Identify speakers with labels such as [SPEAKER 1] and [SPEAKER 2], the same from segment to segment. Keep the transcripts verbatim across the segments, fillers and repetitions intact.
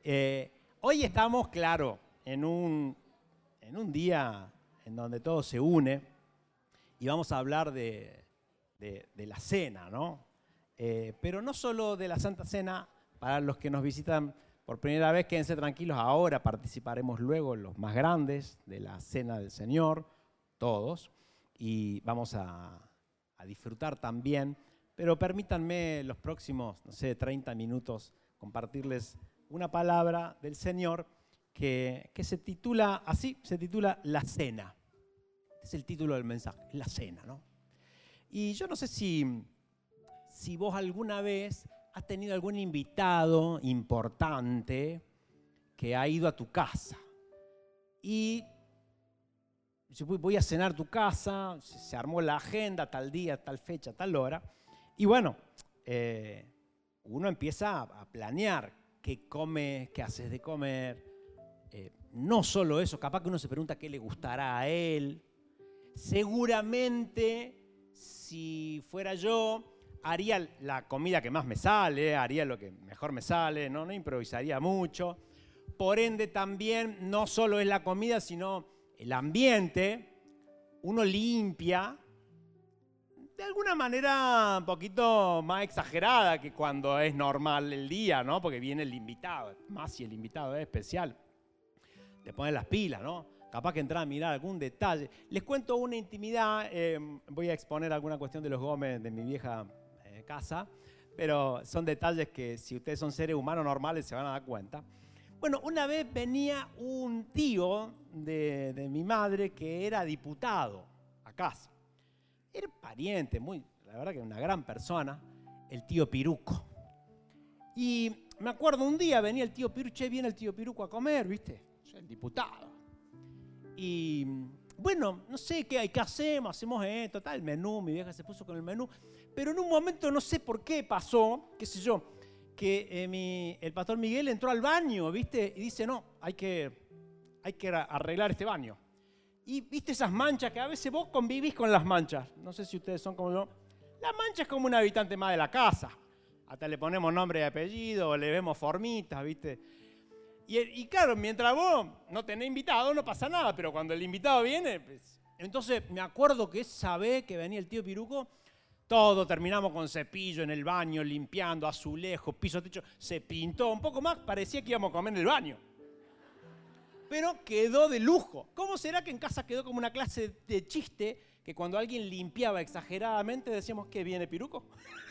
[SPEAKER 1] Eh, hoy estamos, claro, en un, en un día en donde todo se une y vamos a hablar de, de, de la cena, ¿no? Eh, pero no solo de la Santa Cena, para los que nos visitan por primera vez, quédense tranquilos, ahora participaremos luego los más grandes de la Cena del Señor, todos, y vamos a, a disfrutar también, pero permítanme los próximos, no sé, treinta minutos compartirles una palabra del Señor que, que se titula, así, se titula La Cena. Este es el título del mensaje, La Cena, ¿no? Y yo no sé si, si vos alguna vez has tenido algún invitado importante que ha ido a tu casa. Y yo voy a cenar a tu casa, se armó la agenda, tal día, tal fecha, tal hora. Y bueno, eh, uno empieza a planear qué come, qué haces de comer. Eh, no solo eso, capaz que uno se pregunta qué le gustará a él. Seguramente, si fuera yo, haría la comida que más me sale, haría lo que mejor me sale, no, no improvisaría mucho. Por ende, también no solo es la comida, sino el ambiente. Uno limpia de alguna manera un poquito más exagerada que cuando es normal el día, ¿no? Porque viene el invitado, más si el invitado es especial. Te ponen las pilas, ¿no? Capaz que entrar a mirar algún detalle. Les cuento una intimidad, eh, voy a exponer alguna cuestión de los Gómez de mi vieja eh, casa, pero son detalles que si ustedes son seres humanos normales se van a dar cuenta. Bueno, una vez venía un tío de, de mi madre que era diputado a casa. Era pariente, muy, la verdad que una gran persona, el tío Piruco. Y me acuerdo un día venía el tío Piruco, che, viene el tío Piruco a comer, ¿viste? Soy el diputado. Y bueno, no sé qué, qué hacemos, hacemos esto, tal, el menú, mi vieja se puso con el menú. Pero en un momento no sé por qué pasó, qué sé yo, que eh, mi, el pastor Miguel entró al baño, ¿viste? Y dice, no, hay que, hay que arreglar este baño. Y viste esas manchas que a veces vos convivís con las manchas. No sé si ustedes son como yo. La mancha es como un habitante más de la casa. Hasta le ponemos nombre y apellido, le vemos formitas, ¿viste? Y, y claro, mientras vos no tenés invitado no pasa nada, pero cuando el invitado viene, pues... Entonces me acuerdo que esa vez que venía el tío Piruco, todo terminamos con cepillo en el baño, limpiando, azulejo, piso, techo. Se pintó un poco más, parecía que íbamos a comer en el baño. Pero quedó de lujo. ¿Cómo será que en casa quedó como una clase de chiste que cuando alguien limpiaba exageradamente decíamos que viene Piruco?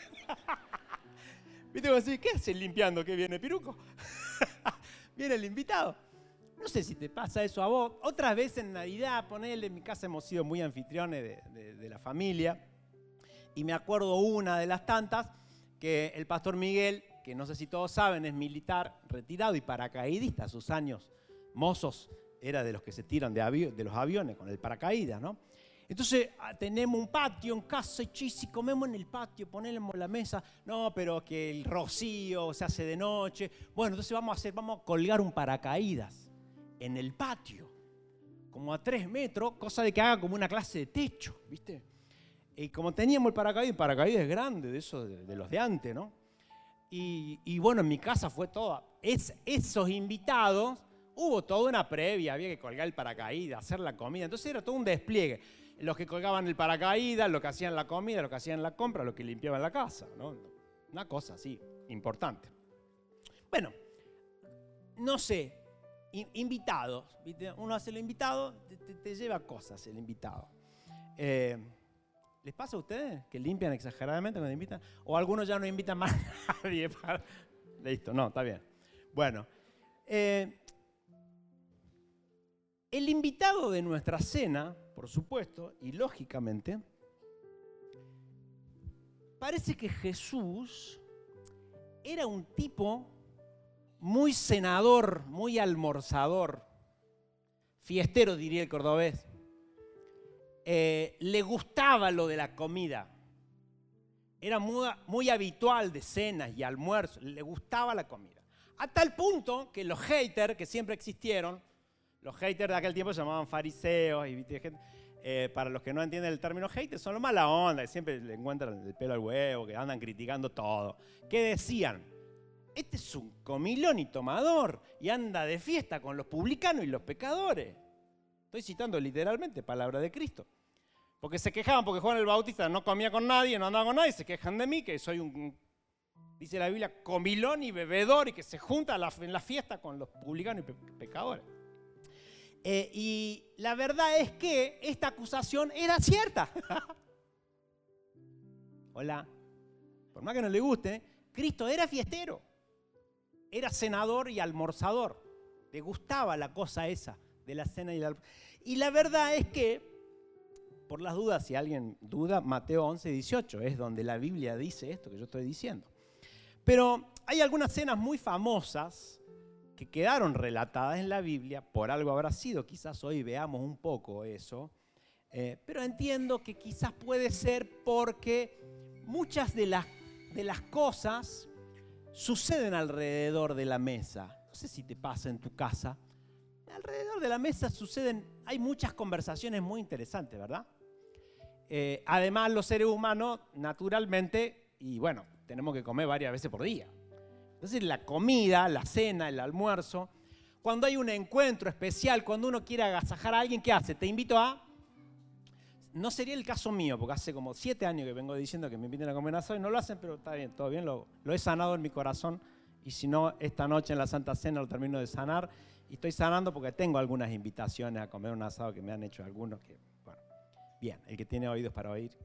[SPEAKER 1] ¿Viste cómo decís? ¿Qué haces limpiando que viene Piruco? Viene el invitado. No sé si te pasa eso a vos. Otras veces en Navidad, ponele, en mi casa hemos sido muy anfitriones de, de, de la familia. Y me acuerdo una de las tantas que el pastor Miguel, que no sé si todos saben, es militar retirado y paracaidista a sus años mozos, era de los que se tiran de, avi- de los aviones con el paracaídas, ¿no? Entonces tenemos un patio en casa y chis, y comemos en el patio, ponemos la mesa, no, pero que el rocío se hace de noche. Bueno, entonces vamos a hacer, vamos a colgar un paracaídas en el patio, como a tres metros, cosa de que haga como una clase de techo, ¿viste? Y como teníamos el paracaídas, el paracaídas es grande, de esos de, de los de antes, ¿no? Y, y bueno, en mi casa fue toda, es, esos invitados. Hubo toda una previa, había que colgar el paracaídas, hacer la comida. Entonces era todo un despliegue. Los que colgaban el paracaídas, los que hacían la comida, los que hacían la compra, los que limpiaban la casa, ¿no? Una cosa así, importante. Bueno, no sé, invitados. ¿Viste? Uno hace el invitado, te, te, te lleva cosas el invitado. Eh, ¿Les pasa a ustedes que limpian exageradamente cuando invitan? ¿O algunos ya no invitan más a nadie? Para... Listo, no, está bien. Bueno, eh, el invitado de nuestra cena, por supuesto, y lógicamente, parece que Jesús era un tipo muy cenador, muy almorzador, fiestero, diría el cordobés. Eh, le gustaba lo de la comida. Era muy, muy habitual de cenas y almuerzos, le gustaba la comida. A tal punto que los haters que siempre existieron, los haters de aquel tiempo se llamaban fariseos, y eh, para los que no entienden el término haters, son los mala onda, que siempre le encuentran el pelo al huevo, que andan criticando todo. ¿Qué decían? este es un comilón y tomador y anda de fiesta con los publicanos y los pecadores. Estoy citando literalmente palabra de Cristo. Porque se quejaban porque Juan el Bautista no comía con nadie, no andaba con nadie, se quejan de mí, que soy un, dice la Biblia, comilón y bebedor y que se junta en la fiesta con los publicanos y pe- pecadores. Eh, y la verdad es que esta acusación era cierta. Hola. Por más que no le guste, Cristo era fiestero. Era cenador y almorzador. Le gustaba la cosa esa de la cena y la... Y la verdad es que, por las dudas, si alguien duda, Mateo once, dieciocho es donde la Biblia dice esto que yo estoy diciendo. Pero hay algunas cenas muy famosas que quedaron relatadas en la Biblia, por algo habrá sido, quizás hoy veamos un poco eso, eh, pero entiendo que quizás puede ser porque muchas de las, de las cosas suceden alrededor de la mesa. No sé si te pasa en tu casa. Alrededor de la mesa suceden, hay muchas conversaciones muy interesantes, ¿verdad? Eh, además, los seres humanos, naturalmente, y bueno, tenemos que comer varias veces por día. Entonces, la comida, la cena, el almuerzo, cuando hay un encuentro especial, cuando uno quiere agasajar a alguien, ¿qué hace? Te invito a... No sería el caso mío, porque hace como siete años que vengo diciendo que me inviten a comer asado y no lo hacen, pero está bien, todo bien, lo, lo he sanado en mi corazón. Y si no, esta noche en la Santa Cena lo termino de sanar. Y estoy sanando porque tengo algunas invitaciones a comer un asado que me han hecho algunos que, bueno, bien, el que tiene oídos para oír.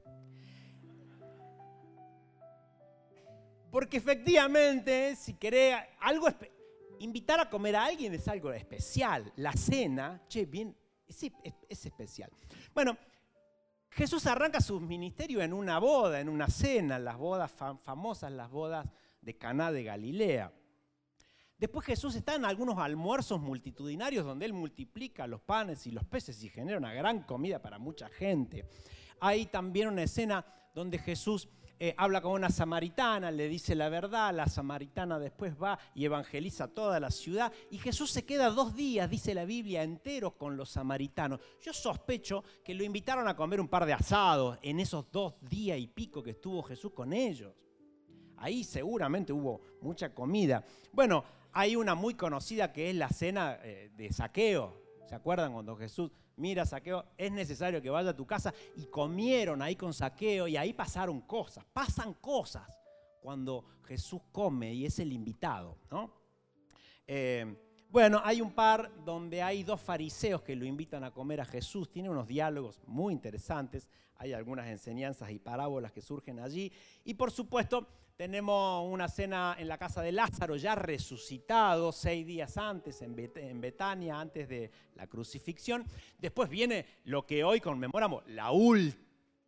[SPEAKER 1] Porque efectivamente, si querés algo, invitar a comer a alguien es algo especial. La cena, che, bien, es, es, es especial. Bueno, Jesús arranca su ministerio en una boda, en una cena, las bodas fam- famosas, las bodas de Caná de Galilea. Después Jesús está en algunos almuerzos multitudinarios donde Él multiplica los panes y los peces y genera una gran comida para mucha gente. Hay también una escena donde Jesús eh, habla con una samaritana, le dice la verdad, la samaritana después va y evangeliza toda la ciudad y Jesús se queda dos días, dice la Biblia, enteros con los samaritanos. Yo sospecho que lo invitaron a comer un par de asados en esos dos días y pico que estuvo Jesús con ellos. Ahí seguramente hubo mucha comida. Bueno, hay una muy conocida que es la cena eh, de Zaqueo. ¿Se acuerdan cuando Jesús mira a Zaqueo? Es necesario que vaya a tu casa. Y comieron ahí con Zaqueo y ahí pasaron cosas. Pasan cosas cuando Jesús come y es el invitado, ¿no? Eh, bueno, hay un par donde hay dos fariseos que lo invitan a comer a Jesús. Tiene unos diálogos muy interesantes. Hay algunas enseñanzas y parábolas que surgen allí. Y por supuesto, tenemos una cena en la casa de Lázaro, ya resucitado, seis días antes, en, Bet- en Betania, antes de la crucifixión. Después viene lo que hoy conmemoramos, la última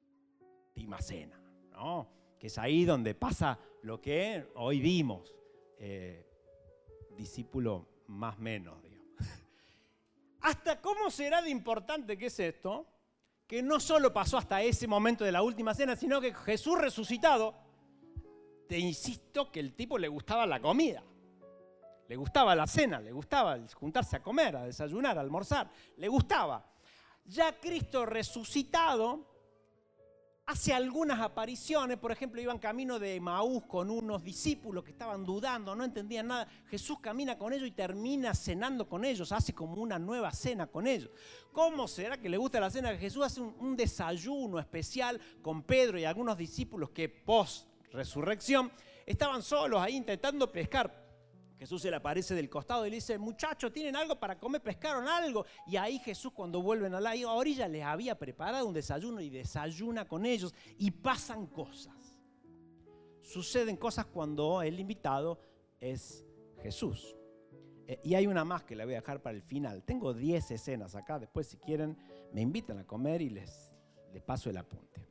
[SPEAKER 1] cena, ¿no? Que es ahí donde pasa lo que hoy vimos, eh, discípulo más menos, digamos. ¿Hasta cómo será de importante que es esto? Que no solo pasó hasta ese momento de la última cena, sino que Jesús resucitado, te insisto que el tipo le gustaba la comida, le gustaba la cena, le gustaba juntarse a comer, a desayunar, a almorzar, le gustaba. Ya Cristo resucitado hace algunas apariciones, por ejemplo, iban camino de Emaús con unos discípulos que estaban dudando, no entendían nada. Jesús camina con ellos y termina cenando con ellos, hace como una nueva cena con ellos. ¿Cómo será que le gusta la cena? Jesús hace un, un desayuno especial con Pedro y algunos discípulos que post resurrección estaban solos ahí intentando pescar. Jesús se le aparece del costado y le dice, muchachos, ¿tienen algo para comer? ¿Pescaron algo? Y ahí Jesús, cuando vuelven a la orilla, les había preparado un desayuno y desayuna con ellos y pasan cosas. Suceden cosas cuando el invitado es Jesús. Eh, y hay una más que la voy a dejar para el final. Tengo diez escenas acá, después si quieren me invitan a comer y les, les paso el apunte.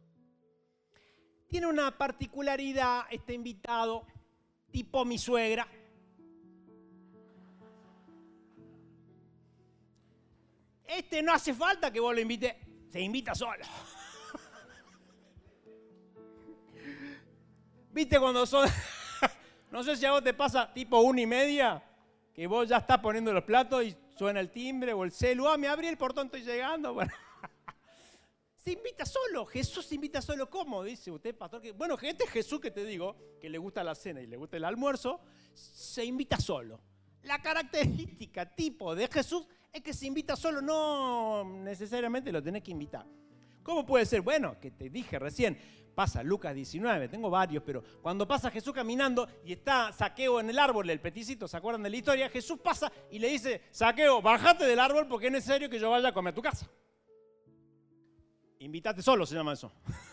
[SPEAKER 1] Tiene una particularidad este invitado, tipo mi suegra. Este no hace falta que vos lo invites, se invita solo. ¿Viste cuando son, no sé si a vos te pasa tipo una y media, que vos ya estás poniendo los platos y suena el timbre o el celu, ah, me abrí el portón, estoy llegando. Bueno, Se invita solo, Jesús se invita solo. ¿Cómo? Dice usted, pastor. Que, bueno, este Jesús que te digo, que le gusta la cena y le gusta el almuerzo, se invita solo. La característica tipo de Jesús es que se invita solo, no necesariamente lo tenés que invitar. ¿Cómo puede ser? Bueno, que te dije recién, pasa Lucas diecinueve, tengo varios, pero cuando pasa Jesús caminando y está Zaqueo en el árbol, el peticito, ¿se acuerdan de la historia? Jesús pasa y le dice, Zaqueo, bájate del árbol porque es necesario que yo vaya a comer a tu casa. Invítate solo, se llama eso.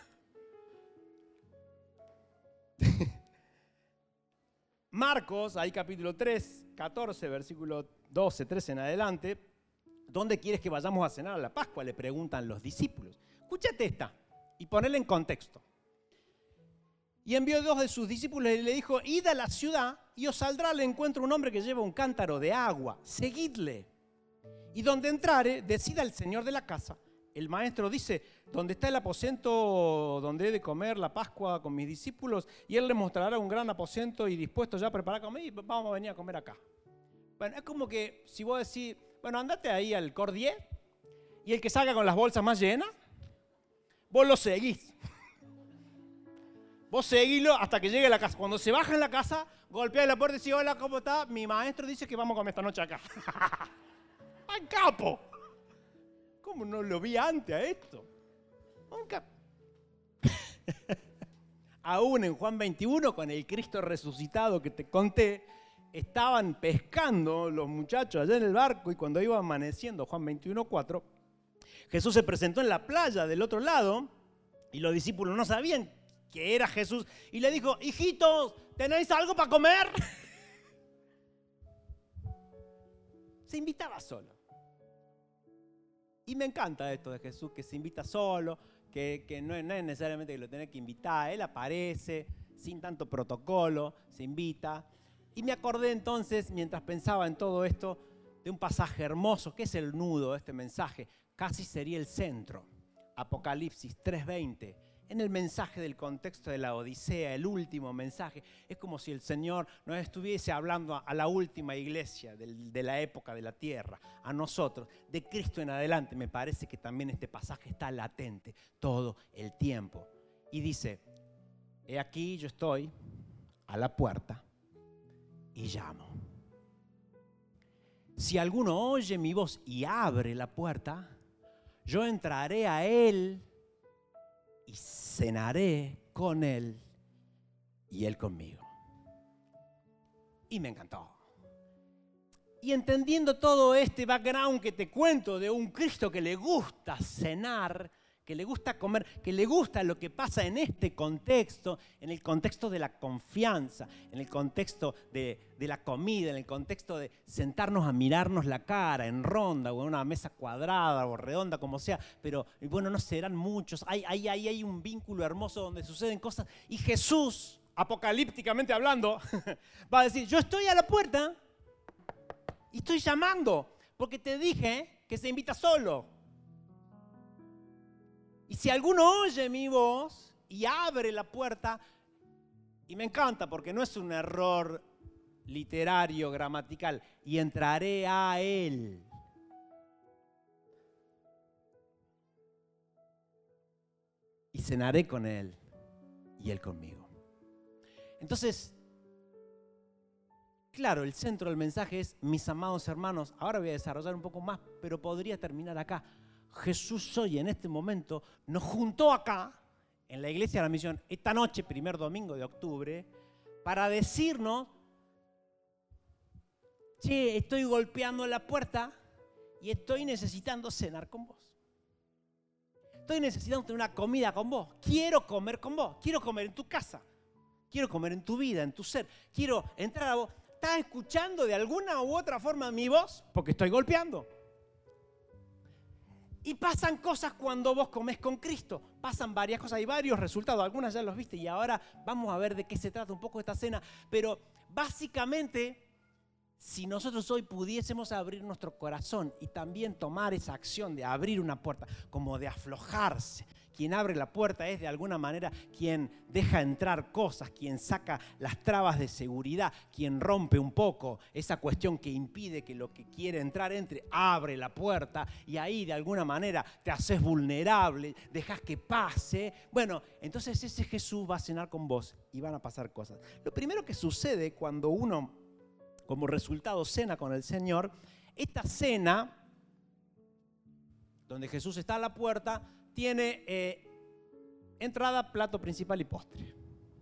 [SPEAKER 1] Marcos, ahí capítulo tres, catorce, versículo doce, trece en adelante, ¿dónde quieres que vayamos a cenar a la Pascua? Le preguntan los discípulos. Escúchate esta y ponela en contexto. Y envió dos de sus discípulos y le dijo, id a la ciudad y os saldrá al encuentro un hombre que lleva un cántaro de agua, seguidle. Y donde entrare, decida el señor de la casa. El maestro dice, ¿dónde está el aposento donde he de comer la Pascua con mis discípulos? Y él les mostrará un gran aposento y dispuesto ya a preparar comer y vamos a venir a comer acá. Bueno, es como que si vos decís, bueno, andate ahí al Cordier y el que salga con las bolsas más llenas, vos lo seguís. Vos seguilo hasta que llegue a la casa. Cuando se baja en la casa, golpea la puerta y dice, hola, ¿cómo está? Mi maestro dice que vamos a comer esta noche acá. ¡Ay, capo! ¿Cómo no lo vi antes a esto? Nunca. Aún en Juan veintiuno, con el Cristo resucitado que te conté, estaban pescando los muchachos allá en el barco y cuando iba amaneciendo, Juan veintiuno, cuatro, Jesús se presentó en la playa del otro lado y los discípulos no sabían que era Jesús y le dijo, hijitos, ¿tenéis algo para comer? Se invitaba solo. Y me encanta esto de Jesús, que se invita solo, que, que no, es, no es necesariamente que lo tenés que invitar, Él aparece sin tanto protocolo, se invita. Y me acordé entonces, mientras pensaba en todo esto, de un pasaje hermoso, que es el nudo de este mensaje, casi sería el centro. Apocalipsis tres veinte, en el mensaje del contexto de la Odisea, el último mensaje. Es como si el Señor nos estuviese hablando a la última iglesia de la época de la tierra, a nosotros, de Cristo en adelante. Me parece que también este pasaje está latente todo el tiempo. Y dice, he aquí yo estoy a la puerta y llamo. Si alguno oye mi voz y abre la puerta, yo entraré a él y cenaré con él y él conmigo. Y me encantó. Y entendiendo todo este background que te cuento de un Cristo que le gusta cenar, que le gusta comer, que le gusta lo que pasa en este contexto, en el contexto de la confianza, en el contexto de, de la comida, en el contexto de sentarnos a mirarnos la cara en ronda o en una mesa cuadrada o redonda, como sea, pero bueno, no serán muchos, hay, hay, hay, hay un vínculo hermoso donde suceden cosas y Jesús, apocalípticamente hablando, va a decir, yo estoy a la puerta y estoy llamando, porque te dije que se invita solo. Y si alguno oye mi voz y abre la puerta, y me encanta porque no es un error literario, gramatical, y entraré a él. Y cenaré con él y él conmigo. Entonces, claro, el centro del mensaje es, mis amados hermanos, ahora voy a desarrollar un poco más, pero podría terminar acá. Jesús hoy en este momento nos juntó acá, en la Iglesia de la Misión, esta noche, primer domingo de octubre, para decirnos, che, estoy golpeando la puerta y estoy necesitando cenar con vos. Estoy necesitando tener una comida con vos. Quiero comer con vos. Quiero comer en tu casa. Quiero comer en tu vida, en tu ser. Quiero entrar a vos. ¿Estás escuchando de alguna u otra forma mi voz? Porque estoy golpeando. Y pasan cosas cuando vos comés con Cristo. Pasan varias cosas, hay varios resultados. Algunas ya los viste y ahora vamos a ver de qué se trata un poco esta cena. Pero básicamente si nosotros hoy pudiésemos abrir nuestro corazón y también tomar esa acción de abrir una puerta, como de aflojarse. Quien abre la puerta es de alguna manera quien deja entrar cosas, quien saca las trabas de seguridad, quien rompe un poco esa cuestión que impide que lo que quiere entrar entre, abre la puerta y ahí de alguna manera te haces vulnerable, dejas que pase. Bueno, entonces ese Jesús va a cenar con vos y van a pasar cosas. Lo primero que sucede cuando uno, como resultado, cena con el Señor, esta cena, donde Jesús está a la puerta, tiene eh, entrada, plato principal y postre.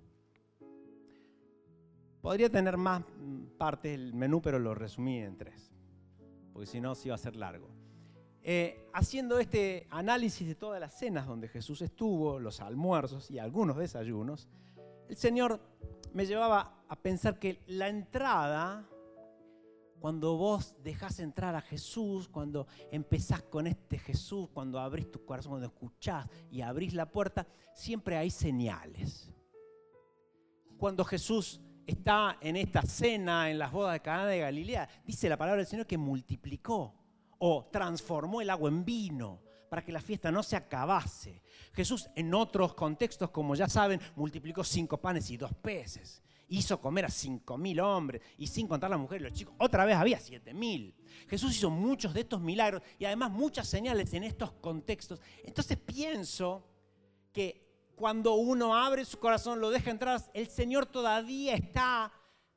[SPEAKER 1] Podría tener más partes del menú, pero lo resumí en tres, porque si no, sí va a ser largo. Eh, haciendo este análisis de todas las cenas donde Jesús estuvo, los almuerzos y algunos desayunos, el Señor me llevaba a pensar que la entrada, cuando vos dejás entrar a Jesús, cuando empezás con este Jesús, cuando abrís tu corazón, cuando escuchás y abrís la puerta, siempre hay señales. Cuando Jesús está en esta cena, en las bodas de Caná de Galilea, dice la palabra del Señor que multiplicó o transformó el agua en vino para que la fiesta no se acabase. Jesús, en otros contextos, como ya saben, multiplicó cinco panes y dos peces. Hizo comer a cinco mil hombres, y sin contar las mujeres y los chicos, otra vez había siete mil. Jesús hizo muchos de estos milagros y además muchas señales en estos contextos. Entonces pienso que cuando uno abre su corazón, lo deja entrar, el Señor todavía está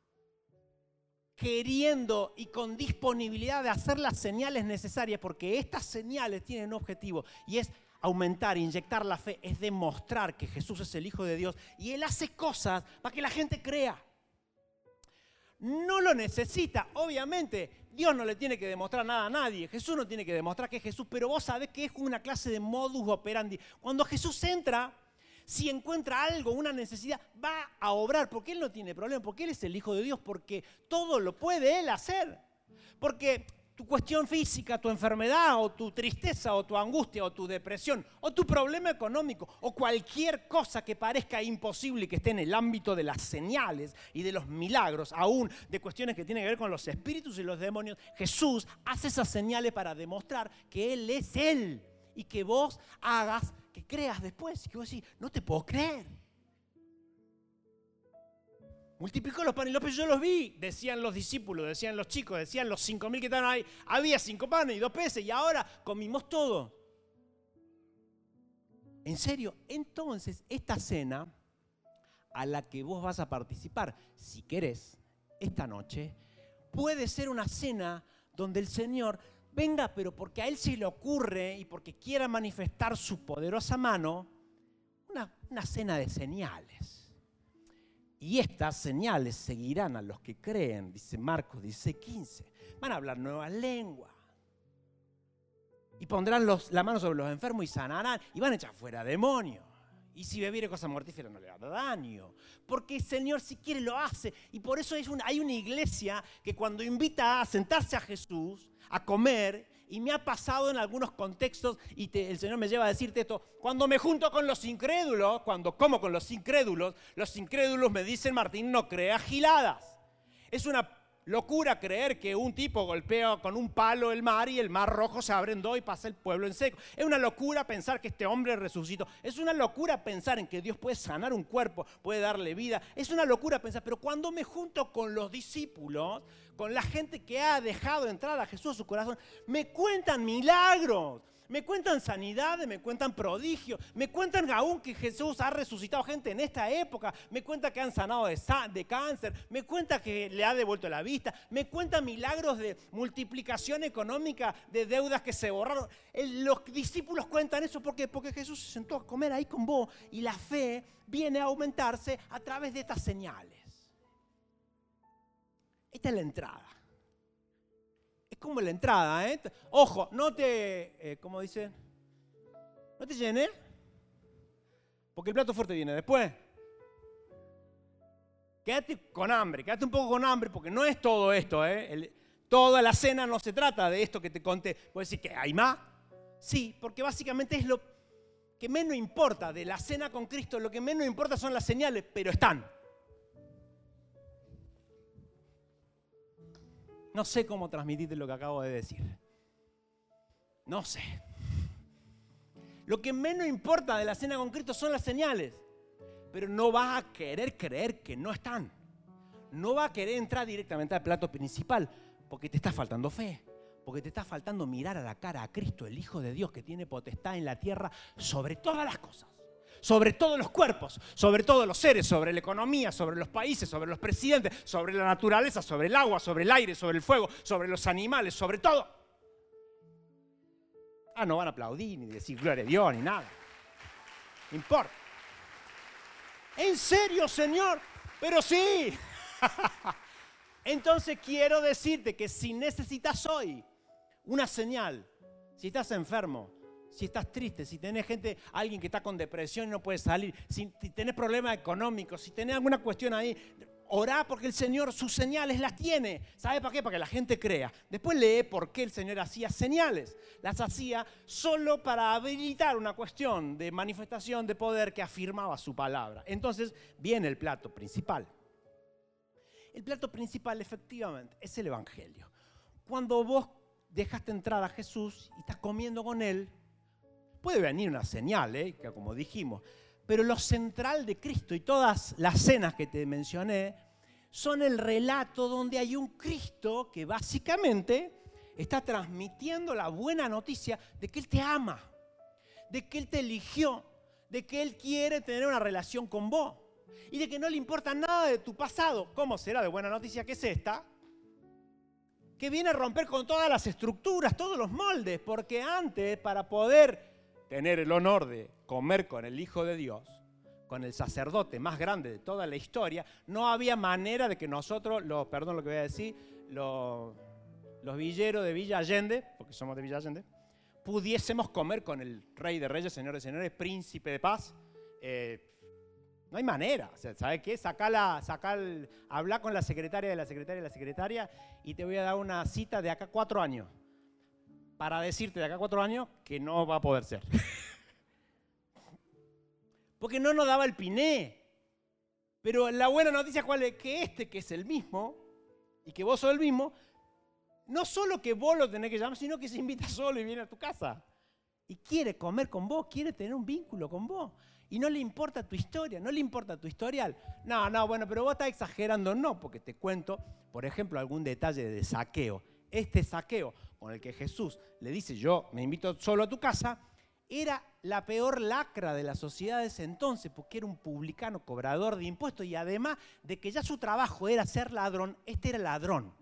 [SPEAKER 1] queriendo y con disponibilidad de hacer las señales necesarias, porque estas señales tienen un objetivo y es aumentar, inyectar la fe, es demostrar que Jesús es el Hijo de Dios y Él hace cosas para que la gente crea. No lo necesita, obviamente, Dios no le tiene que demostrar nada a nadie, Jesús no tiene que demostrar que es Jesús, pero vos sabés que es una clase de modus operandi. Cuando Jesús entra, si encuentra algo, una necesidad, va a obrar, porque Él no tiene problema, porque Él es el Hijo de Dios, porque todo lo puede Él hacer. Porque tu cuestión física, tu enfermedad, o tu tristeza, o tu angustia, o tu depresión, o tu problema económico, o cualquier cosa que parezca imposible y que esté en el ámbito de las señales y de los milagros, aún de cuestiones que tienen que ver con los espíritus y los demonios, Jesús hace esas señales para demostrar que Él es Él y que vos hagas, que creas después. Y que vos decís, no te puedo creer. Multiplicó los panes y los peces, yo los vi, decían los discípulos, decían los chicos, decían los cinco mil que estaban ahí. Había cinco panes y dos peces y ahora comimos todo. En serio, entonces esta cena a la que vos vas a participar, si querés, esta noche, puede ser una cena donde el Señor venga, pero porque a Él se le ocurre y porque quiera manifestar su poderosa mano, una, una cena de señales. Y estas señales seguirán a los que creen, dice Marcos dieciséis quince. Van a hablar nuevas lenguas. Y pondrán los, la mano sobre los enfermos y sanarán. Y van a echar fuera demonios. Y si bebiere cosas mortíferas no le hará daño. Porque el Señor si quiere lo hace. Y por eso es una, hay una iglesia que cuando invita a sentarse a Jesús, a comer, y me ha pasado en algunos contextos, y te, el Señor me lleva a decirte esto, cuando me junto con los incrédulos, cuando como con los incrédulos, los incrédulos me dicen, Martín, no creas giladas. Es una locura creer que un tipo golpea con un palo el mar y el mar rojo se abre en dos y pasa el pueblo en seco. Es una locura pensar que este hombre resucitó. Es una locura pensar en que Dios puede sanar un cuerpo, puede darle vida. Es una locura pensar, pero cuando me junto con los discípulos, con la gente que ha dejado entrar a Jesús a su corazón, me cuentan milagros. Me cuentan sanidades, me cuentan prodigios, me cuentan aún que Jesús ha resucitado gente en esta época, me cuentan que han sanado de, de cáncer, me cuentan que le ha devuelto la vista, me cuentan milagros de multiplicación económica, de deudas que se borraron. El, los discípulos cuentan eso porque, porque Jesús se sentó a comer ahí con vos y la fe viene a aumentarse a través de estas señales. Esta es la entrada. Es como la entrada, ¿eh? Ojo, no te, eh, ¿cómo dicen? No te llenes, porque el plato fuerte viene después. Quédate con hambre, quédate un poco con hambre, porque no es todo esto, ¿eh? El, toda la cena no se trata de esto que te conté. ¿Puedes decir que hay más? Sí, porque básicamente es lo que menos importa de la cena con Cristo, lo que menos importa son las señales, pero están. No sé cómo transmitirte lo que acabo de decir. No sé. Lo que menos importa de la cena con Cristo son las señales. Pero no vas a querer creer que no están. No vas a querer entrar directamente al plato principal porque te está faltando fe. Porque te está faltando mirar a la cara a Cristo, el Hijo de Dios que tiene potestad en la tierra sobre todas las cosas. Sobre todos los cuerpos, sobre todos los seres, sobre la economía, sobre los países, sobre los presidentes, sobre la naturaleza, sobre el agua, sobre el aire, sobre el fuego, sobre los animales, sobre todo. Ah, no van a aplaudir, ni decir gloria a Dios, ni nada. No importa. ¿En serio, Señor? Pero sí. Entonces quiero decirte que si necesitas hoy una señal, si estás enfermo, si estás triste, si tenés gente, alguien que está con depresión y no puede salir, si tenés problemas económicos, si tenés alguna cuestión ahí, orá porque el Señor sus señales las tiene. ¿Sabe para qué? Para que la gente crea. Después lee por qué el Señor hacía señales. Las hacía solo para habilitar una cuestión de manifestación de poder que afirmaba su palabra. Entonces viene el plato principal. El plato principal efectivamente es el Evangelio. Cuando vos dejaste entrar a Jesús y estás comiendo con Él, puede venir una señal, ¿eh? Que como dijimos, pero lo central de Cristo y todas las cenas que te mencioné son el relato donde hay un Cristo que básicamente está transmitiendo la buena noticia de que Él te ama, de que Él te eligió, de que Él quiere tener una relación con vos y de que no le importa nada de tu pasado. ¿Cómo será de buena noticia que es esta? Que viene a romper con todas las estructuras, todos los moldes, porque antes, para poder tener el honor de comer con el Hijo de Dios, con el sacerdote más grande de toda la historia, no había manera de que nosotros, los, perdón lo que voy a decir, los, los villeros de Villa Allende, porque somos de Villa Allende, pudiésemos comer con el Rey de Reyes, Señor de Señores, Príncipe de Paz. Eh, no hay manera. O sea, ¿sabes qué? Sacá la, sacá el, habla con la secretaria de la secretaria de la secretaria y te voy a dar una cita de acá cuatro años. Para decirte de acá a cuatro años que no va a poder ser. Porque no nos daba el piné. Pero la buena noticia cuál es, que este que es el mismo, y que vos sos el mismo, no solo que vos lo tenés que llamar, sino que se invita solo y viene a tu casa. Y quiere comer con vos, quiere tener un vínculo con vos. Y no le importa tu historia, no le importa tu historial. No, no, bueno, pero vos estás exagerando. No, porque te cuento, por ejemplo, algún detalle de Zaqueo. Este Zaqueo, con el que Jesús le dice, yo me invito solo a tu casa, era la peor lacra de la sociedad de ese entonces, porque era un publicano cobrador de impuestos y además de que ya su trabajo era ser ladrón, este era ladrón.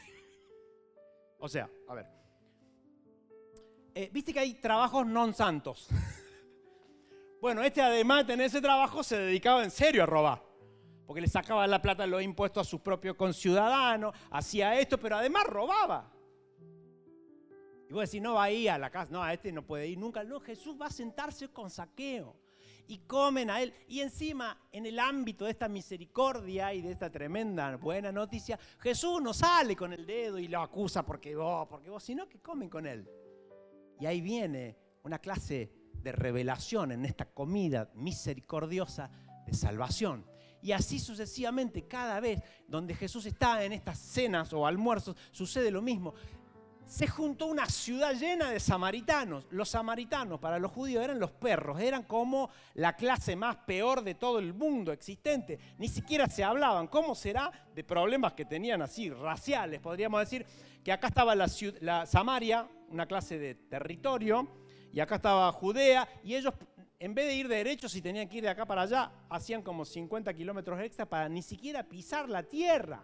[SPEAKER 1] O sea, a ver, eh, viste que hay trabajos non santos. Bueno, este además de tener ese trabajo se dedicaba en serio a robar. Porque le sacaba la plata de los impuestos a sus propios conciudadanos, hacía esto, pero además robaba. Y vos decís, no va a ir a la casa, no, a este no puede ir nunca. No, Jesús va a sentarse con Zaqueo y comen a él. Y encima, en el ámbito de esta misericordia y de esta tremenda buena noticia, Jesús no sale con el dedo y lo acusa porque vos, porque vos, sino que comen con él. Y ahí viene una clase de revelación en esta comida misericordiosa de salvación. Y así sucesivamente, cada vez donde Jesús está en estas cenas o almuerzos, sucede lo mismo. Se juntó una ciudad llena de samaritanos. Los samaritanos para los judíos eran los perros, eran como la clase más peor de todo el mundo existente. Ni siquiera se hablaban. ¿Cómo será? De problemas que tenían así, raciales. Podríamos decir que acá estaba la, ciudad, la Samaria, una clase de territorio, y acá estaba Judea, y ellos, en vez de ir derecho, si tenían que ir de acá para allá, hacían como cincuenta kilómetros extra para ni siquiera pisar la tierra.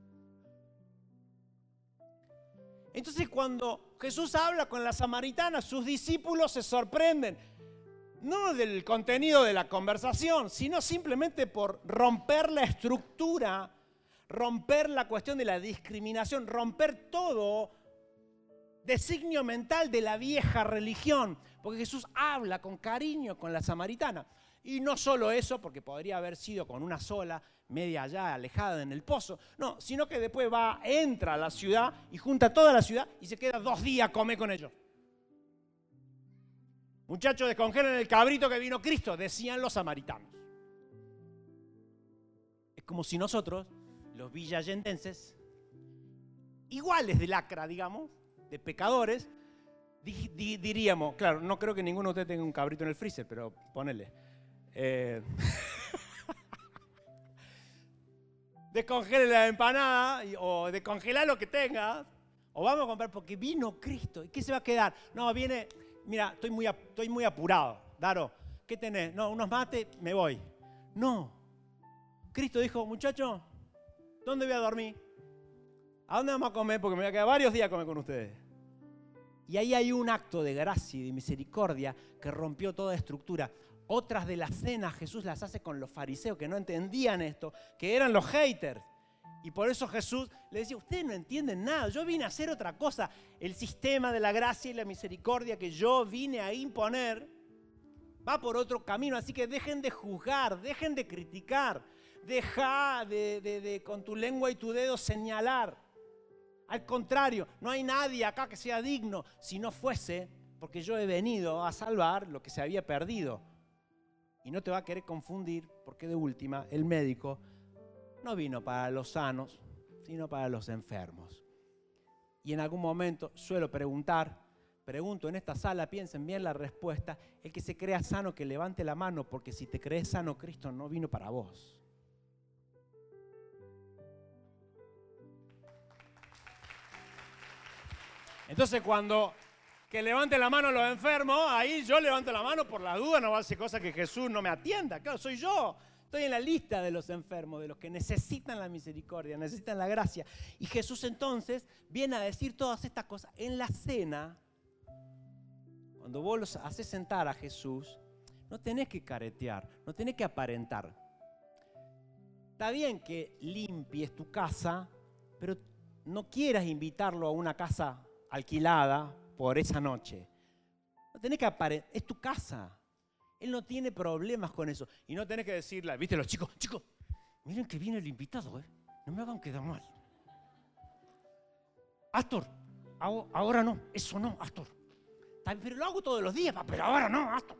[SPEAKER 1] Entonces cuando Jesús habla con la samaritana, sus discípulos se sorprenden, no del contenido de la conversación, sino simplemente por romper la estructura, romper la cuestión de la discriminación, romper todo designio mental de la vieja religión, porque Jesús habla con cariño con la samaritana. Y no solo eso, porque podría haber sido con una sola, media allá, alejada en el pozo, no, sino que después va, entra a la ciudad y junta a toda la ciudad y se queda dos días a comer con ellos. Muchachos, descongelen el cabrito que vino Cristo, decían los samaritanos. Es como si nosotros, los villallentenses, iguales de lacra, digamos, de pecadores, di, di, diríamos, claro, no creo que ninguno de ustedes tenga un cabrito en el freezer, pero ponele. Eh, descongele la empanada o descongela lo que tenga, o vamos a comprar porque vino Cristo. ¿Y qué se va a quedar? No, viene, mira, estoy muy, estoy muy apurado. Daro, ¿qué tenés? No, unos mates, me voy. No. Cristo dijo, muchachos, ¿dónde voy a dormir? ¿A dónde vamos a comer? Porque me voy a quedar varios días a comer con ustedes. Y ahí hay un acto de gracia y de misericordia que rompió toda estructura. Otras de las cenas Jesús las hace con los fariseos que no entendían esto, que eran los haters. Y por eso Jesús le decía, ustedes no entienden nada, yo vine a hacer otra cosa. El sistema de la gracia y la misericordia que yo vine a imponer va por otro camino, así que dejen de juzgar, dejen de criticar, deja de, de, de con tu lengua y tu dedo señalar. Al contrario, no hay nadie acá que sea digno si no fuese porque yo he venido a salvar lo que se había perdido. Y no te va a querer confundir porque de última el médico no vino para los sanos, sino para los enfermos. Y en algún momento suelo preguntar, pregunto en esta sala, piensen bien la respuesta, el que se crea sano que levante la mano, porque si te crees sano, Cristo no vino para vos. Entonces cuando que levante la mano los enfermos, ahí yo levanto la mano por la duda, no va a hacer cosas que Jesús no me atienda. Claro, soy yo. Estoy en la lista de los enfermos, de los que necesitan la misericordia, necesitan la gracia. Y Jesús entonces viene a decir todas estas cosas. En la cena, cuando vos los haces sentar a Jesús, no tenés que caretear, no tenés que aparentar. Está bien que limpies tu casa, pero no quieras invitarlo a una casa alquilada por esa noche. No tenés que aparentar, es tu casa. Él no tiene problemas con eso. Y no tenés que decirle, viste los chicos, chicos, miren que viene el invitado, ¿eh? No me hagan quedar mal. Astor, ahora no, eso no, Astor. Pero lo hago todos los días, pero ahora no, Astor.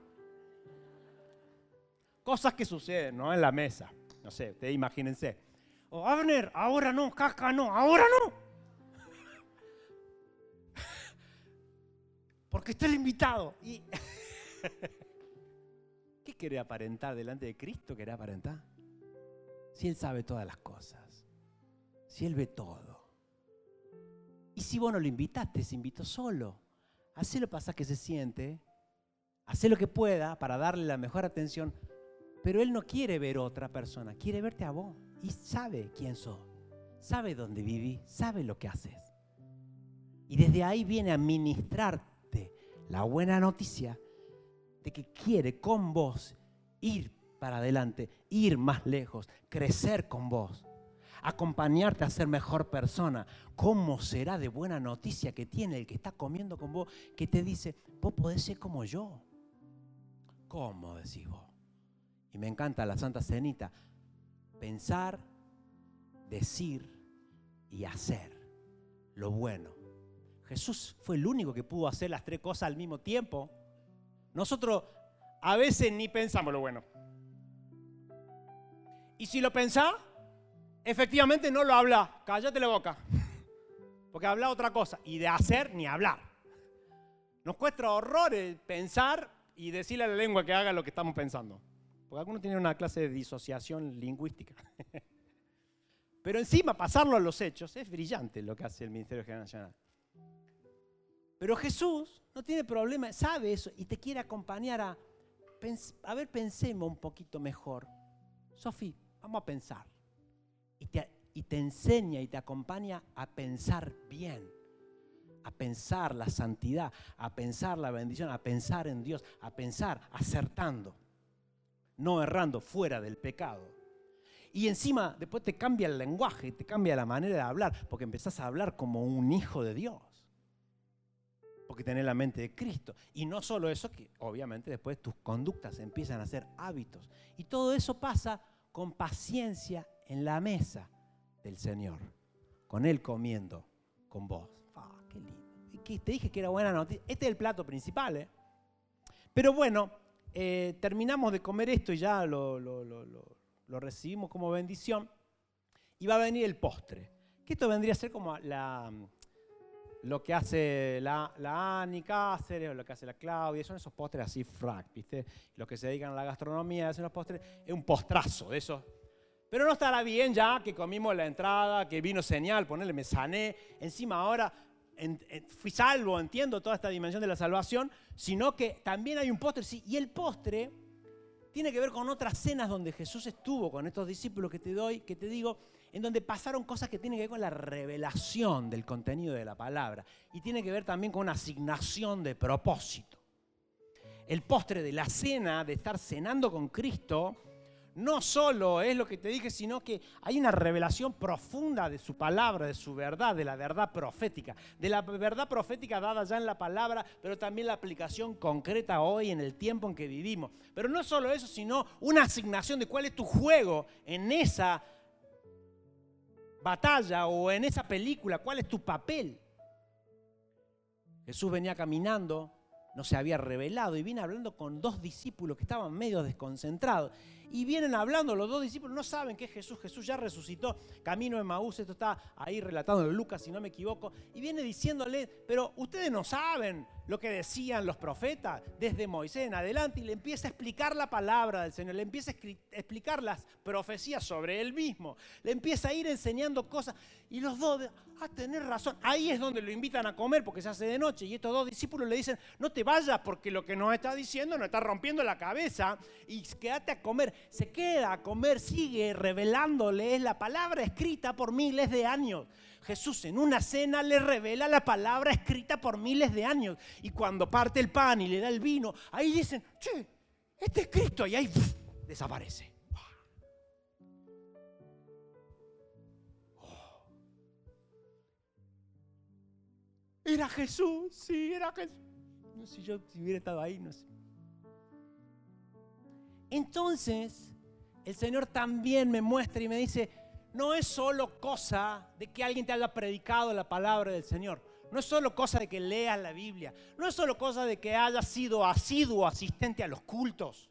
[SPEAKER 1] Cosas que suceden, ¿no? En la mesa. No sé, ustedes imagínense. Oh, Abner, ahora no, Caca, no, ahora no. Porque está el invitado. Y ¿qué quiere aparentar delante de Cristo? ¿Quiere aparentar? Si Él sabe todas las cosas. Si Él ve todo. Y si vos no lo invitaste, se invitó solo. Hacelo pasar que se siente. Hacé lo que pueda para darle la mejor atención. Pero Él no quiere ver a otra persona. Quiere verte a vos. Y sabe quién sos. Sabe dónde vivís. Sabe lo que haces. Y desde ahí viene a ministrarte la buena noticia de que quiere con vos ir para adelante, ir más lejos, crecer con vos, acompañarte a ser mejor persona. ¿Cómo será de buena noticia que tiene el que está comiendo con vos, que te dice, vos podés ser como yo? ¿Cómo decís vos? Y me encanta la Santa Cenita, pensar, decir y hacer lo bueno. Jesús fue el único que pudo hacer las tres cosas al mismo tiempo. Nosotros a veces ni pensamos lo bueno. Y si lo pensás, efectivamente no lo habla. Cállate la boca. Porque habla otra cosa. Y de hacer ni hablar. Nos cuesta horrores pensar y decirle a la lengua que haga lo que estamos pensando. Porque algunos tienen una clase de disociación lingüística. Pero encima pasarlo a los hechos es brillante lo que hace el Ministerio General Nacional. Pero Jesús no tiene problema, sabe eso y te quiere acompañar a, a ver, pensemos un poquito mejor. Sofi, vamos a pensar. Y te, y te enseña y te acompaña a pensar bien, a pensar la santidad, a pensar la bendición, a pensar en Dios, a pensar acertando, no errando, fuera del pecado. Y encima después te cambia el lenguaje, te cambia la manera de hablar, porque empezás a hablar como un hijo de Dios. Porque tenés la mente de Cristo. Y no solo eso, que obviamente después tus conductas empiezan a ser hábitos. Y todo eso pasa con paciencia en la mesa del Señor. Con Él comiendo con vos. Ah, qué lindo. Te dije que era buena noticia. Este es el plato principal, ¿eh? Pero bueno, eh, terminamos de comer esto y ya lo, lo, lo, lo, lo recibimos como bendición. Y va a venir el postre, Que esto vendría a ser como la, lo que hace la, la Ani Cáceres o lo que hace la Claudia. Son esos postres así, frac, ¿viste? Los que se dedican a la gastronomía hacen los postres. Es un postrazo de esos. Pero no estará bien ya que comimos la entrada, que vino señal, ponerle, me sané. Encima ahora en, en, fui salvo, entiendo toda esta dimensión de la salvación, sino que también hay un postre. Sí, y el postre tiene que ver con otras cenas donde Jesús estuvo con estos discípulos que te doy, que te digo, en donde pasaron cosas que tienen que ver con la revelación del contenido de la palabra. Y tiene que ver también con una asignación de propósito. El postre de la cena, de estar cenando con Cristo, no solo es lo que te dije, sino que hay una revelación profunda de su palabra, de su verdad, de la verdad profética. De la verdad profética dada ya en la palabra, pero también la aplicación concreta hoy en el tiempo en que vivimos. Pero no solo eso, sino una asignación de cuál es tu juego en esa batalla o en esa película, cuál es tu papel. Jesús venía caminando, no se había revelado y viene hablando con dos discípulos que estaban medio desconcentrados. Y vienen hablando, los dos discípulos no saben que es Jesús. Jesús ya resucitó, camino de Emaús, esto está ahí relatado en Lucas, si no me equivoco. Y viene diciéndole, pero ustedes no saben lo que decían los profetas desde Moisés en adelante. Y le empieza a explicar la palabra del Señor, le empieza a explicar las profecías sobre Él mismo. Le empieza a ir enseñando cosas. Y los dos, ah, tenés razón. Ahí es donde lo invitan a comer porque se hace de noche. Y estos dos discípulos le dicen, no te vayas porque lo que nos está diciendo nos está rompiendo la cabeza. Y quédate a comer. Se queda a comer, sigue revelándole la palabra escrita por miles de años. Jesús en una cena le revela la palabra escrita por miles de años. Y cuando parte el pan y le da el vino, ahí dicen, che, este es Cristo. Y ahí ¡puf! Desaparece. Oh. Era Jesús, sí, era Jesús. No sé si yo si hubiera estado ahí, no sé. Entonces, el Señor también me muestra y me dice, no es solo cosa de que alguien te haya predicado la palabra del Señor. No es solo cosa de que leas la Biblia. No es solo cosa de que hayas sido asiduo asistente a los cultos.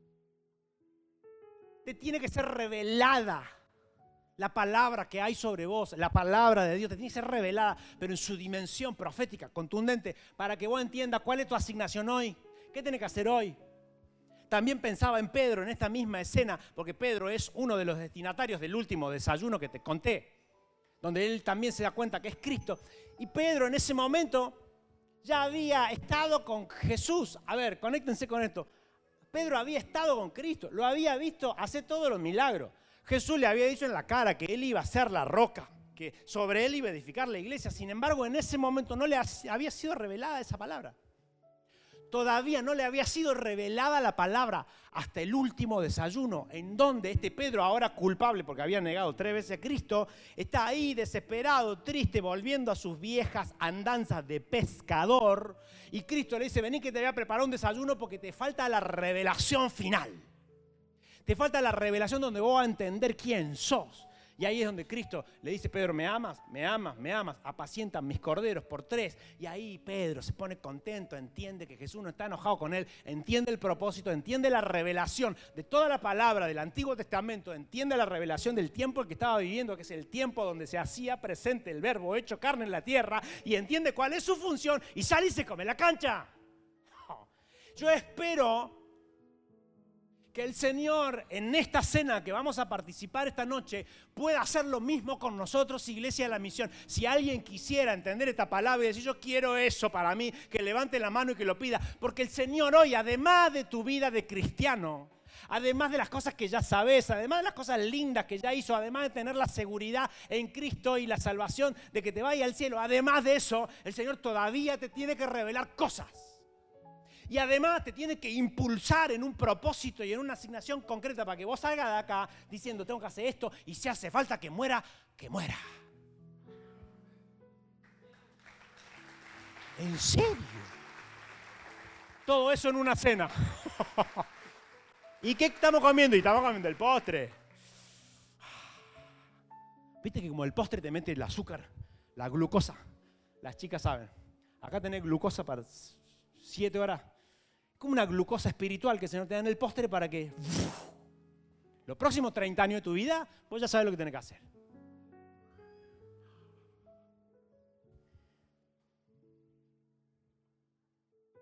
[SPEAKER 1] Te tiene que ser revelada la palabra que hay sobre vos. La palabra de Dios te tiene que ser revelada, pero en su dimensión profética, contundente, para que vos entiendas cuál es tu asignación hoy. ¿Qué tenés que hacer hoy? También pensaba en Pedro en esta misma escena, porque Pedro es uno de los destinatarios del último desayuno que te conté, donde él también se da cuenta que es Cristo. Y Pedro en ese momento ya había estado con Jesús. A ver, conéctense con esto. Pedro había estado con Cristo, lo había visto hacer todos los milagros. Jesús le había dicho en la cara que él iba a ser la roca, que sobre él iba a edificar la iglesia. Sin embargo, en ese momento no le había sido revelada esa palabra. Todavía no le había sido revelada la palabra hasta el último desayuno, en donde este Pedro, ahora culpable porque había negado tres veces a Cristo, está ahí desesperado, triste, volviendo a sus viejas andanzas de pescador. Y Cristo le dice, vení que te voy a preparar un desayuno porque te falta la revelación final. Te falta la revelación donde vos vas a entender quién sos. Y ahí es donde Cristo le dice, Pedro, ¿me amas? ¿Me amas? ¿Me amas? Apacientan mis corderos por tres. Y ahí Pedro se pone contento, entiende que Jesús no está enojado con él, entiende el propósito, entiende la revelación de toda la palabra del Antiguo Testamento, entiende la revelación del tiempo que estaba viviendo, que es el tiempo donde se hacía presente el verbo hecho carne en la tierra, y entiende cuál es su función y sale y se come la cancha. Yo espero que el Señor en esta cena que vamos a participar esta noche pueda hacer lo mismo con nosotros, Iglesia de la Misión. Si alguien quisiera entender esta palabra y decir yo quiero eso para mí, que levante la mano y que lo pida. Porque el Señor hoy, además de tu vida de cristiano, además de las cosas que ya sabes, además de las cosas lindas que ya hizo, además de tener la seguridad en Cristo y la salvación de que te vaya al cielo, además de eso, el Señor todavía te tiene que revelar cosas. Y además te tiene que impulsar en un propósito y en una asignación concreta para que vos salgas de acá diciendo tengo que hacer esto y si hace falta que muera, que muera. ¿En serio? Todo eso en una cena. ¿Y qué estamos comiendo? Y estamos comiendo el postre. Viste que como el postre te mete el azúcar, la glucosa. Las chicas saben. Acá tenés glucosa para siete horas. Como una glucosa espiritual que se nos te da en el postre para que uf, los próximos treinta años de tu vida, vos ya sabes lo que tenés que hacer.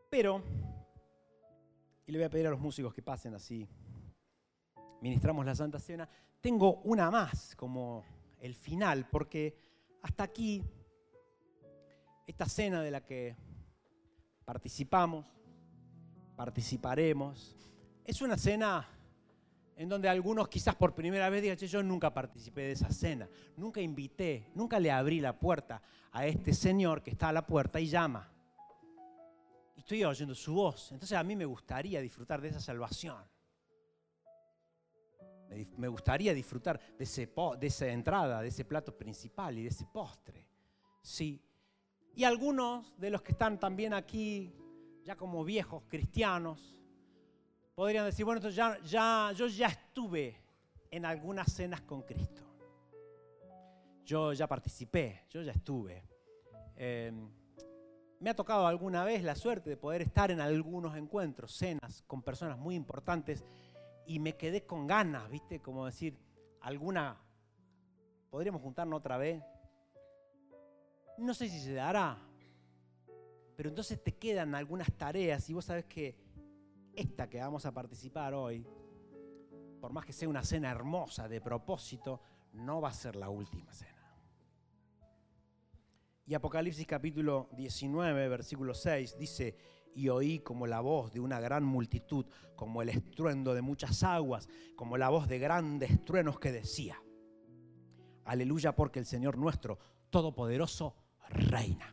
[SPEAKER 1] Pero, y le voy a pedir a los músicos que pasen así, ministramos la Santa Cena, tengo una más como el final, porque hasta aquí, esta cena de la que participamos, participaremos, es una cena en donde algunos quizás por primera vez digan, yo nunca participé de esa cena, nunca invité, nunca le abrí la puerta a este señor que está a la puerta y llama. Y estoy oyendo su voz, entonces a mí me gustaría disfrutar de esa salvación. Me gustaría disfrutar de, ese, de esa entrada, de ese plato principal y de ese postre. Sí. Y algunos de los que están también aquí, ya como viejos cristianos, podrían decir, bueno, entonces ya, ya, yo ya estuve en algunas cenas con Cristo. Yo ya participé, yo ya estuve. Eh, me ha tocado alguna vez la suerte de poder estar en algunos encuentros, cenas con personas muy importantes y me quedé con ganas, ¿viste? Como decir, alguna, ¿podríamos juntarnos otra vez? No sé si se dará, pero entonces te quedan algunas tareas y vos sabés que esta que vamos a participar hoy, por más que sea una cena hermosa de propósito, no va a ser la última cena. Y Apocalipsis capítulo diecinueve, versículo seis, dice, y oí como la voz de una gran multitud, como el estruendo de muchas aguas, como la voz de grandes truenos que decía, aleluya, porque el Señor nuestro Todopoderoso reina.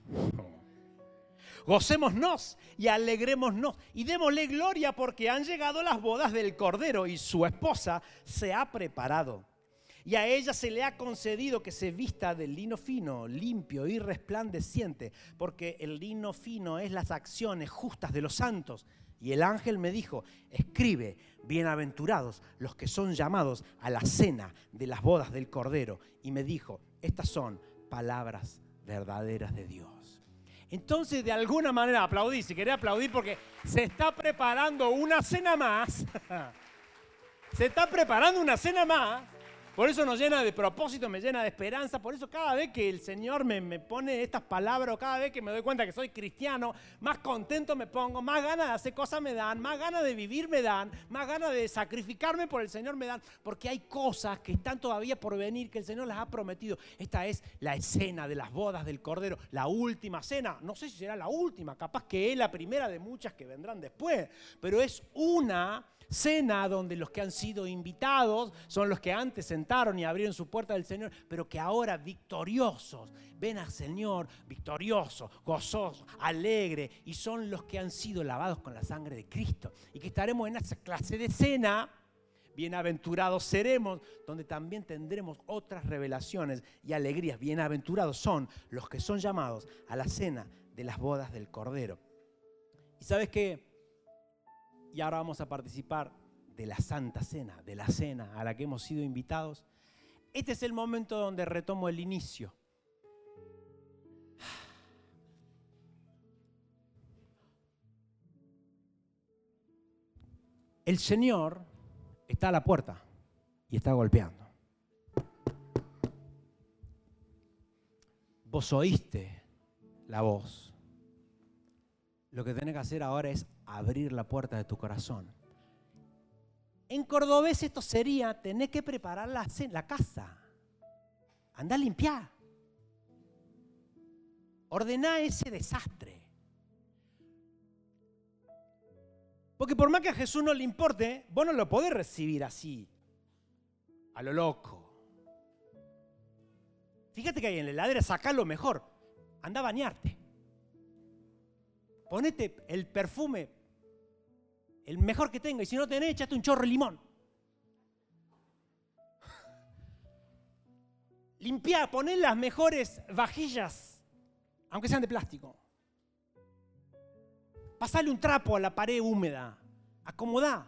[SPEAKER 1] Gocémonos y alegrémonos y démosle gloria porque han llegado las bodas del Cordero y su esposa se ha preparado. Y a ella se le ha concedido que se vista de lino fino, limpio y resplandeciente, porque el lino fino es las acciones justas de los santos. Y el ángel me dijo, escribe, bienaventurados los que son llamados a la cena de las bodas del Cordero. Y me dijo, estas son palabras verdaderas de Dios. Entonces, de alguna manera, aplaudí, si querés aplaudir, porque se está preparando una cena más. Se está preparando una cena más. Por eso nos llena de propósito, me llena de esperanza. Por eso cada vez que el Señor me, me pone estas palabras, o cada vez que me doy cuenta que soy cristiano, más contento me pongo, más ganas de hacer cosas me dan, más ganas de vivir me dan, más ganas de sacrificarme por el Señor me dan. Porque hay cosas que están todavía por venir, que el Señor las ha prometido. Esta es la escena de las bodas del Cordero, la última cena. No sé si será la última, capaz que es la primera de muchas que vendrán después. Pero es una cena donde los que han sido invitados son los que antes sentaron y abrieron su puerta del Señor, pero que ahora victoriosos ven al Señor victorioso, gozoso, alegre, y son los que han sido lavados con la sangre de Cristo, y que estaremos en esa clase de cena. Bienaventurados seremos, donde también tendremos otras revelaciones y alegrías. Bienaventurados son los que son llamados a la cena de las bodas del Cordero. ¿Y sabes qué? Y ahora vamos a participar de la Santa Cena, de la cena a la que hemos sido invitados. Este es el momento donde retomo el inicio. El Señor está a la puerta y está golpeando. Vos oíste la voz. Lo que tenés que hacer ahora es abrir la puerta de tu corazón. En cordobés esto sería, tenés que preparar la, la casa. Andá a limpiar. Ordená ese desastre. Porque por más que a Jesús no le importe, vos no lo podés recibir así, a lo loco. Fíjate que hay en la heladera, sacá lo mejor. Andá a bañarte. Ponete el perfume, el mejor que tenga, y si no tenés, echate un chorro de limón. Limpiá, poné las mejores vajillas, aunque sean de plástico. Pasale un trapo a la pared húmeda, acomodá.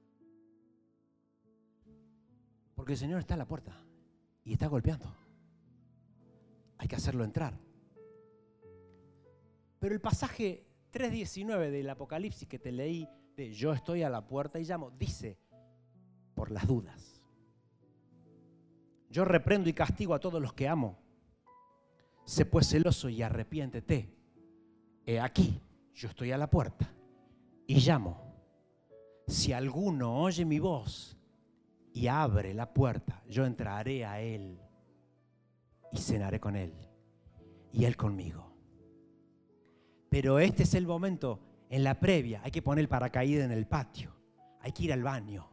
[SPEAKER 1] Porque el Señor está a la puerta y está golpeando. Hay que hacerlo entrar. Pero el pasaje tres diecinueve del Apocalipsis que te leí, de yo estoy a la puerta y llamo, dice, por las dudas. Yo reprendo y castigo a todos los que amo. Sé pues celoso y arrepiéntete. He aquí, yo estoy a la puerta y llamo. Si alguno oye mi voz y abre la puerta, yo entraré a él y cenaré con él y él conmigo. Pero este es el momento, en la previa, hay que poner el paracaídas en el patio, hay que ir al baño,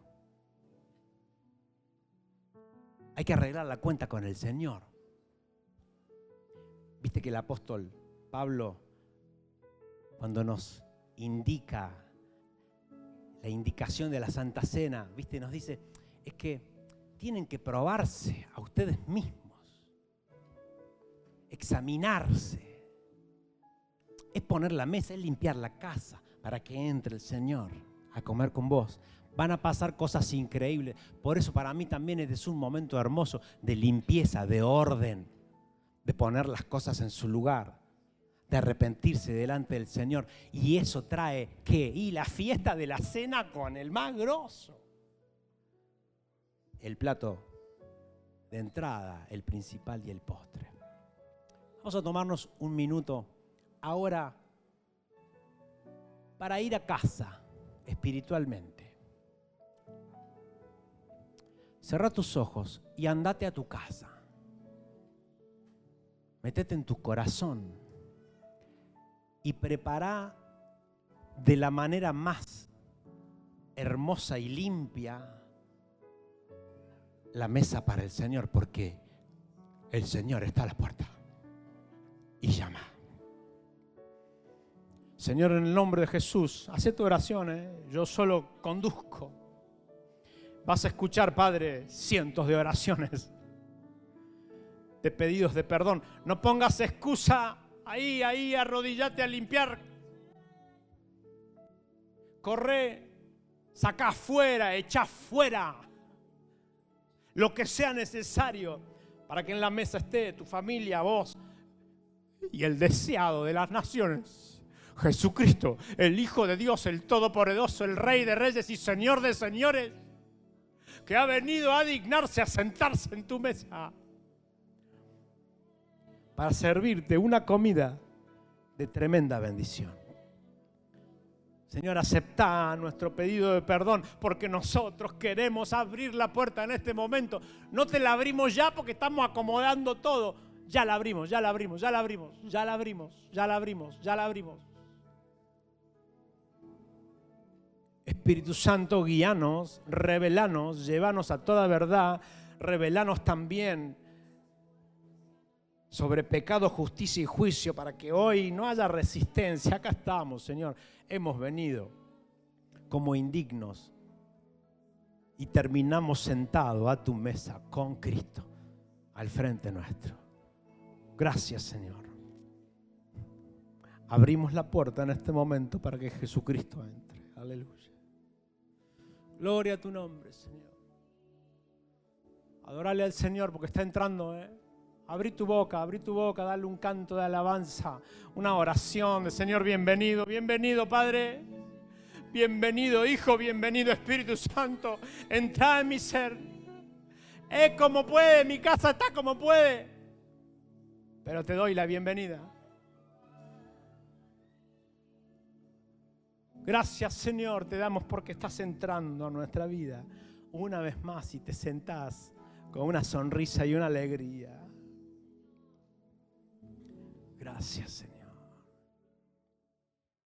[SPEAKER 1] hay que arreglar la cuenta con el Señor. Viste que el apóstol Pablo, cuando nos indica la indicación de la Santa Cena, viste, nos dice, es que tienen que probarse a ustedes mismos, examinarse. Es poner la mesa, es limpiar la casa para que entre el Señor a comer con vos. Van a pasar cosas increíbles. Por eso para mí también es un momento hermoso de limpieza, de orden, de poner las cosas en su lugar, de arrepentirse delante del Señor. Y eso trae, ¿qué? Y la fiesta de la cena con el más grosso. El plato de entrada, el principal y el postre. Vamos a tomarnos un minuto ahora para ir a casa espiritualmente. Cerrá tus ojos y andate a tu casa. Métete en tu corazón y prepara de la manera más hermosa y limpia la mesa para el Señor, porque el Señor está a la puerta y llama. Señor, en el nombre de Jesús, haz tu oración, ¿eh? Yo solo conduzco. Vas a escuchar, Padre, cientos de oraciones, de pedidos de perdón. No pongas excusa. Ahí, ahí, arrodillate a limpiar. Corre, saca afuera, echa afuera lo que sea necesario para que en la mesa esté tu familia, vos y el deseado de las naciones, Jesucristo, el Hijo de Dios, el Todopoderoso, el Rey de Reyes y Señor de Señores, que ha venido a dignarse a sentarse en tu mesa para servirte una comida de tremenda bendición. Señor, acepta nuestro pedido de perdón porque nosotros queremos abrir la puerta en este momento. No te la abrimos ya porque estamos acomodando todo. Ya la abrimos, ya la abrimos, ya la abrimos, ya la abrimos, ya la abrimos, ya la abrimos. Espíritu Santo, guíanos, revelanos, llévanos a toda verdad, revelanos también sobre pecado, justicia y juicio, para que hoy no haya resistencia. Acá estamos, Señor. Hemos venido como indignos y terminamos sentados a tu mesa con Cristo al frente nuestro. Gracias, Señor. Abrimos la puerta en este momento para que Jesucristo entre. Aleluya. Gloria a tu nombre, Señor. Adorale al Señor porque está entrando, ¿eh? Abrí tu boca, abrí tu boca, dale un canto de alabanza, una oración de Señor, bienvenido, bienvenido Padre, bienvenido Hijo, bienvenido Espíritu Santo, entra en mi ser. Es como puede, mi casa está como puede, pero te doy la bienvenida. Gracias, Señor, te damos porque estás entrando a nuestra vida una vez más y te sentás con una sonrisa y una alegría. Gracias, Señor.